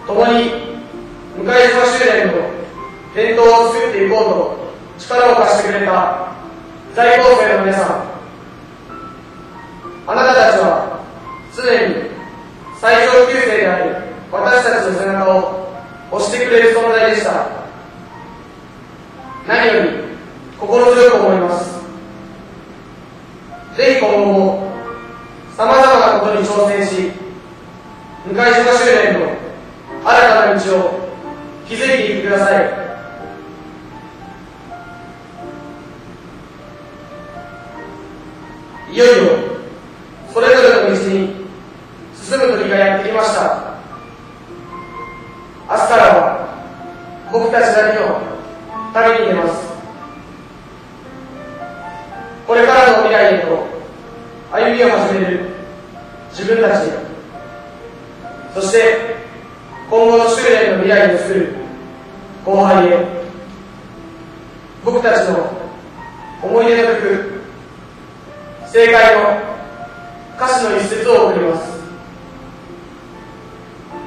共に向島修練の伝統を作っていこうと力を貸してくれた在校生の皆さん、あなたたちは常に最上級生である私たちの背中を押してくれる存在でした。何より心強く思います。ぜひ今後もさまざまなことに挑戦し、向島修練の新たな道を築いていってください。いよいよそれぞれの道に進む時がやってきました。明日からは僕たちだけの旅に出ます。これからの未来へと歩みを始める自分たち、そして今後の修練の未来を作る後輩へ、僕たちの思い出の曲、正解の歌詞の一節を送ります。